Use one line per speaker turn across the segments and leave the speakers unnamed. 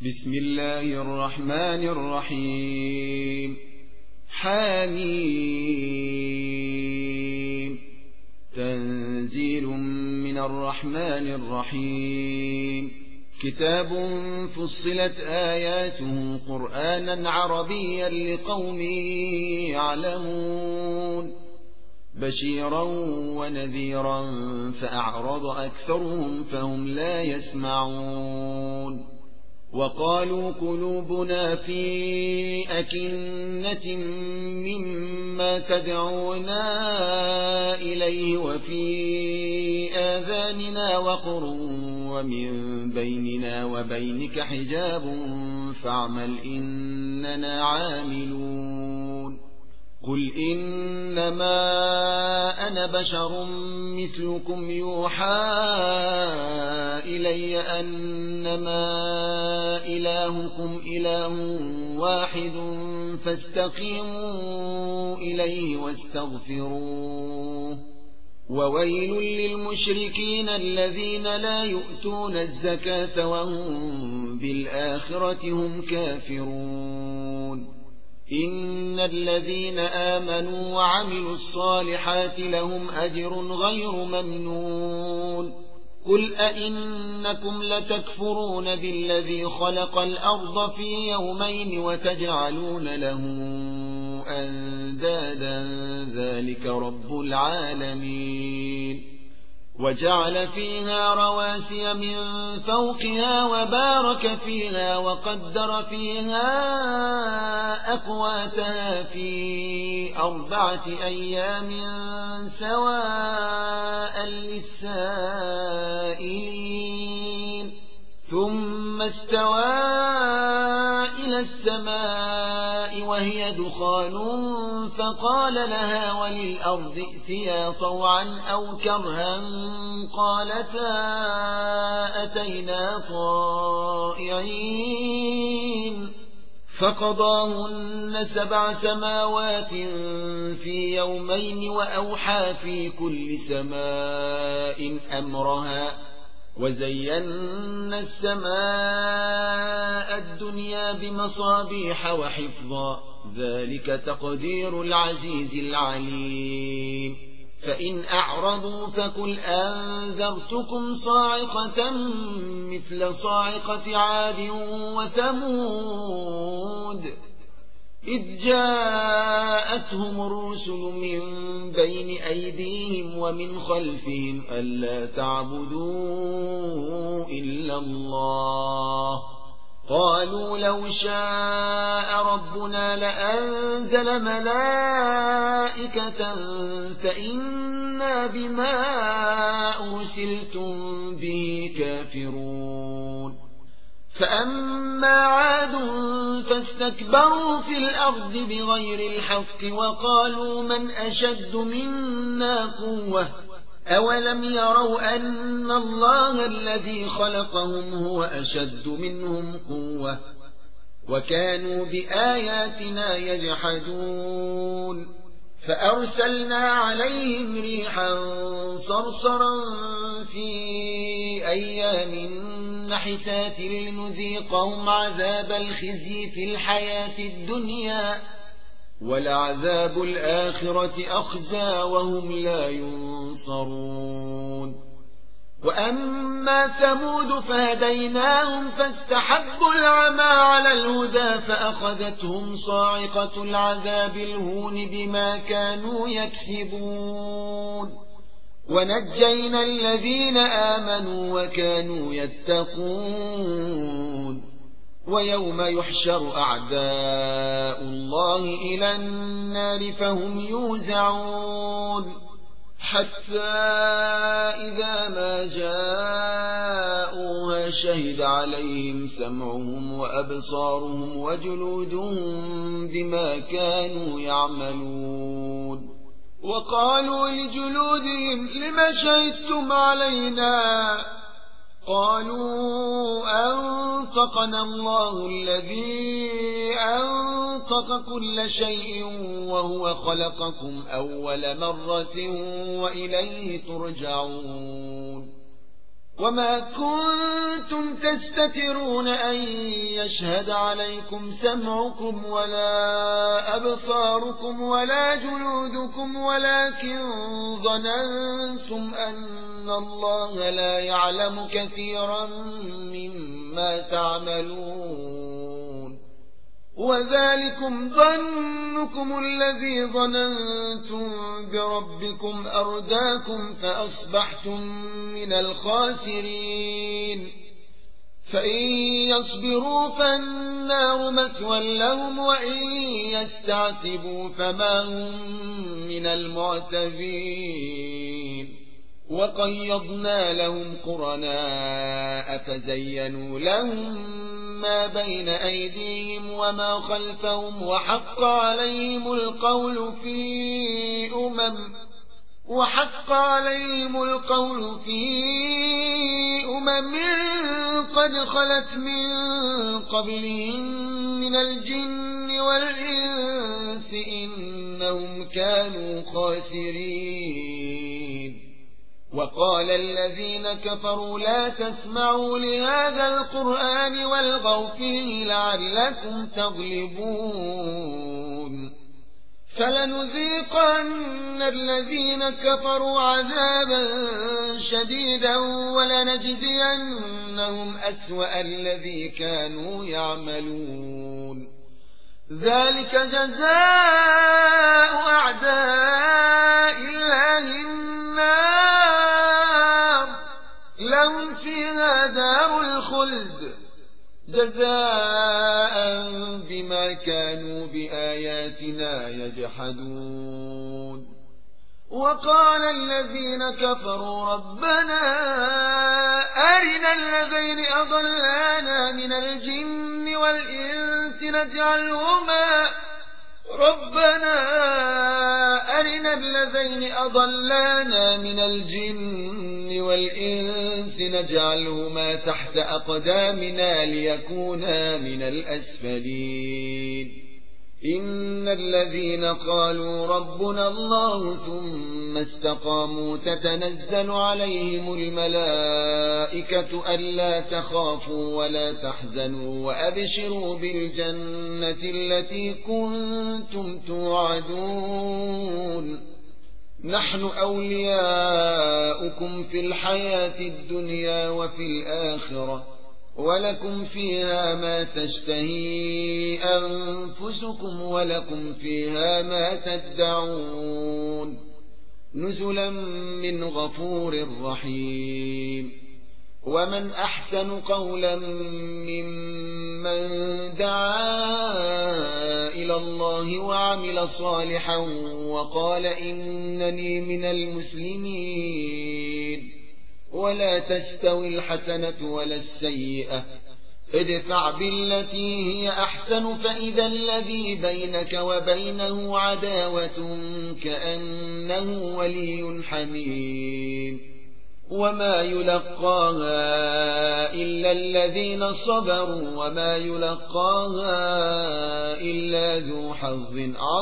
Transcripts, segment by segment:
بسم الله الرحمن الرحيم. حميم. تنزيل من الرحمن الرحيم. كتاب فصلت آياته قرآنا عربيا لقوم يعلمون بشيرا ونذيرا فأعرض أكثرهم فهم لا يسمعون. وقالوا قلوبنا في أكنة مما تدعونا إليه وفي آذاننا وقر ومن بيننا وبينك حجاب فاعمل إننا عاملون. قل إنما أنا بشر مثلكم يوحى إلي أنما إلهكم إله واحد فاستقيموا إليه واستغفروه. وويل للمشركين الذين لا يؤتون الزكاة وهم بالآخرة هم كافرون. إن الذين آمنوا وعملوا الصالحات لهم أجر غير ممنون. قل أئنكم لتكفرون بالذي خلق الأرض في يومين وتجعلون له أندادا ذلك رب العالمين. وجعل فيها رواسي من فوقها وبارك فيها وقدر فيها أقواتها في 4 أيام سواء للسائلين. ثم استوى إلى السماء وهي دخان فقال لها وللأرض ائتيا طوعا أو كرها قالتا أتينا طائعين. فقضاهن 7 سماوات في يومين وأوحى في كل سماء أمرها وزينا السماء الدنيا بمصابيح وحفظا ذلك تقدير العزيز العليم. فإن أعرضوا فقل أنذرتكم صاعقة مثل صاعقة عاد وثمود إذ جاءتهم الرسل من بين أيديهم ومن خلفهم ألا تعبدوا إلا الله قالوا لو شاء ربنا لأنزل ملائكة فإنا بما أرسلتم به كافرون. فأما عاد فاستكبروا في الأرض بغير الحق وقالوا من أشد منا قوة أولم يروا أن الله الذي خلقهم هو أشد منهم قوة وكانوا بآياتنا يجحدون. فأرسلنا عليهم ريحا صرصرا في أيام نحسات لنذيقهم عذاب الخزي في الحياة الدنيا ولعذاب الآخرة أخزى وهم لا ينصرون. وأما ثمود فهديناهم فاستحبوا العمى على الهدى فأخذتهم صاعقة العذاب الهون بما كانوا يكسبون. ونجينا الذين آمنوا وكانوا يتقون. ويوم يحشر أعداء الله إلى النار فهم يوزعون حتى إذا ما جاءوها شهد عليهم سمعهم وأبصارهم وجلودهم بما كانوا يعملون. وقالوا لجلودهم لم شهدتم علينا قالوا أنطقنا الله الذي أنطق كل شيء وهو خلقكم أول مرة وإليه ترجعون. وما كنتم تستترون أن يشهد عليكم سمعكم ولا أبصاركم ولا جلودكم ولكن ظننتم أن الله لا يعلم كثيرا مما تعملون وذلكم ظنكم الذي ظننتم بربكم أرداكم فأصبحتم من الخاسرين فإن يصبروا فالنار مثوى لهم وإن يستعتبوا فما هم من المعتبين وقيضنا لهم قرناء فزينوا لهم ما بين أيديهم وما خلفهم وحق عليهم القول في أمم قد خلت من قبلهم من الجن والإنس إنهم كانوا خاسرين وقال الذين كفروا لا تسمعوا لهذا القرآن والغوا فيه لعلكم تغلبون فلنذيقن الذين كفروا عذابا شديدا ولنجزينهم أسوأ الذي كانوا يعملون ذلك جزاء أعداء الله النار لهم فيها دار الخلد جزاء بما كانوا بآياتنا يجحدون وقال الذين كفروا ربنا أرنا الذين أضلانا من الجن والإنس نجعلهما تحت أقدامنا ليكونا من الأسفلين إن الذين قالوا ربنا الله ثم استقاموا تتنزل عليهم الملائكة ألا تخافوا ولا تحزنوا وأبشروا بالجنة التي كنتم توعدون نحن أولياؤكم في الحياة الدنيا وفي الآخرة ولكم فيها ما تشتهي أنفسكم ولكم فيها ما تدعون نزلا من غفور رحيم ومن أحسن قولا ممن دعا إلى الله وعمل صالحا وقال إنني من المسلمين ولا تستوي الحسنة ولا السيئة ادفع بالتي هي أحسن فإذا الذي بينك وبينه عداوة كأنه ولي حميم وما يلقاها إلا الذين صبروا وما يلقاها إلا ذو حظ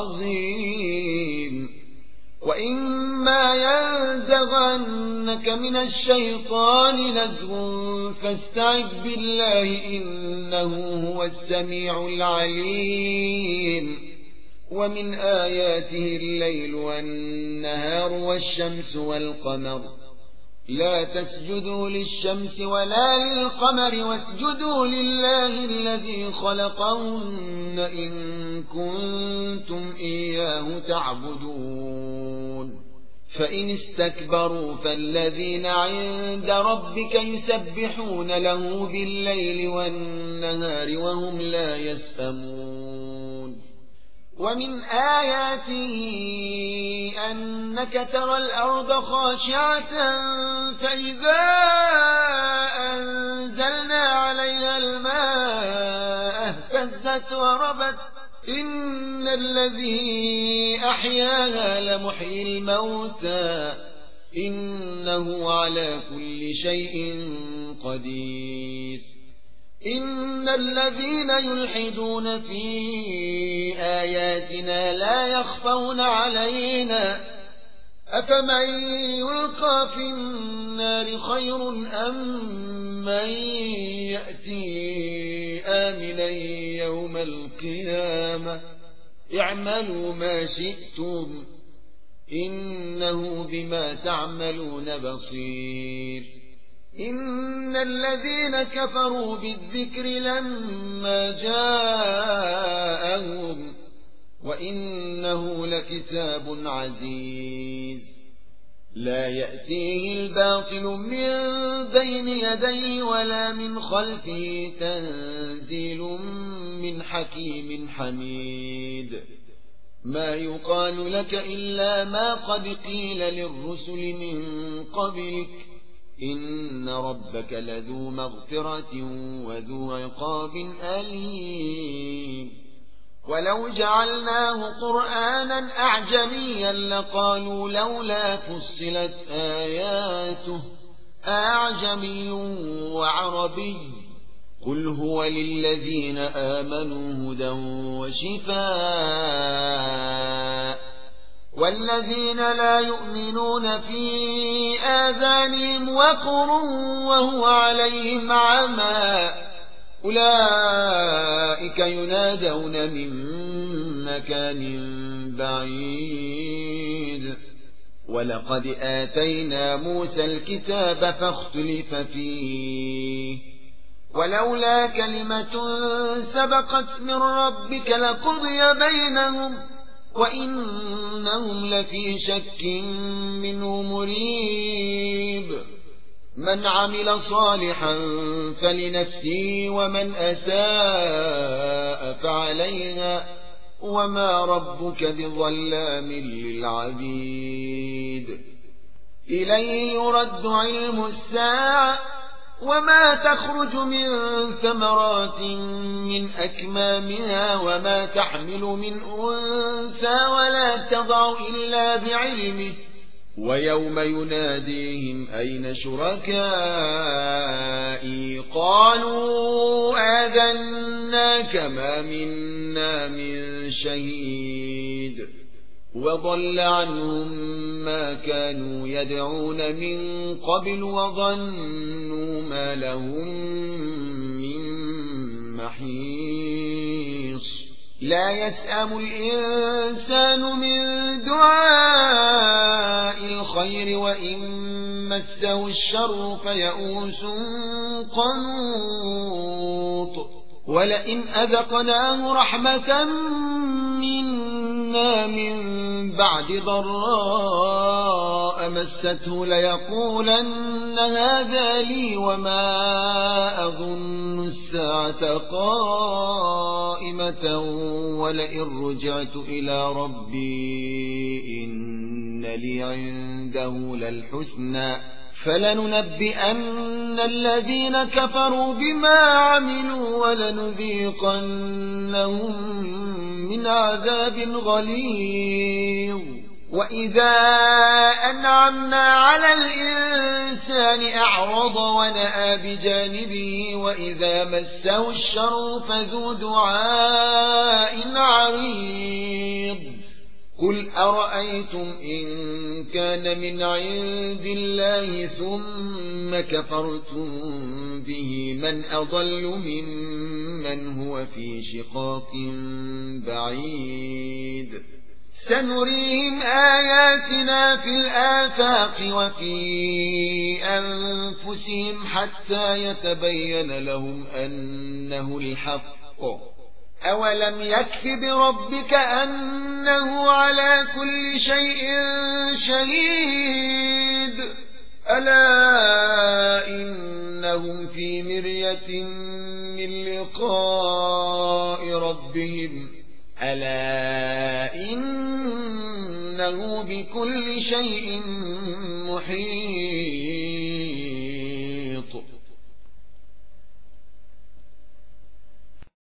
عظيم وإما ينزغنك من الشيطان نزغ فاستعذ بالله إنه هو السميع العليم ومن آياته الليل والنهار والشمس والقمر لا تسجدوا للشمس ولا للقمر واسجدوا لله الذي خلقهن إن كنتم إياه تعبدون فإن استكبروا فالذين عند ربك يسبحون له بالليل والنهار وهم لا يسأمون ومن آياته أنك ترى الأرض خاشعة فإذا أنزلنا عليها الماء اهتزت وربت إن الذي أحياها لمحيي الموتى إنه على كل شيء قدير إن الذين يلحدون في آياتنا لا يخفون علينا أفمن يلقى في النار خير أم من يأتي آمنا يوم القيامة اعملوا ما شئتم إنه بما تعملون بصير إن الذين كفروا بالذكر لما جاءهم وإنه لكتاب عزيز لا يأتيه الباطل من بين يديه ولا من خلفه تنزيل من حكيم حميد ما يقال لك إلا ما قد قيل للرسل من قبلك إن ربك لذو مغفرة وذو عقاب أليم ولو جعلناه قرآنا أعجميا لقالوا لولا فصلت آياته أعجمي وعربي قل هو للذين آمنوا هدى وشفاء والذين لا يؤمنون في آذانهم وقر وهو عليهم عمى أولئك ينادون من مكان بعيد ولقد آتينا موسى الكتاب فاختلف فيه ولولا كلمة سبقت من ربك لقضي بينهم وإنهم لفي شك منه مريب من عمل صالحا فلنفسه ومن أساء فعليها وما ربك بظلام للعبيد إليه يرد علم الساعة وما تخرج من ثمرات من أكمامها وما تحمل من أنثى ولا تضع إلا بعلمه ويوم يناديهم أين شركائي قالوا آذناك ما منا من شهيد وضل عنهم ما كانوا يدعون من قبل وظنوا ما لهم من محيص لا يسأم الإنسان من دعاء الخير وإن مسه الشر فيئوس قنوط ولئن أذقناه رحمة منا من بعد ضراء مسته ليقولن هذا لي وما أظن الساعة قائمة ولئن رجعت إلى ربي إن لي عنده للحسنى فلننبئن الذين كفروا بما عملوا ولنذيقنهم من عذاب غليظ وإذا أنعمنا على الإنسان أعرض ونأى بجانبه وإذا مسه الشر فذو دعاء عريض قل أرأيتم إن كان من عند الله ثم كفرتم به من أضل ممن هو في شقاق بعيد سنريهم آياتنا في الآفاق وفي أنفسهم حتى يتبين لهم أنه الحق أولم يكف بربك أنه على كل شيء شهيد ألا إنهم في مرية من لقاء ربهم ألا إنه بكل شيء محيط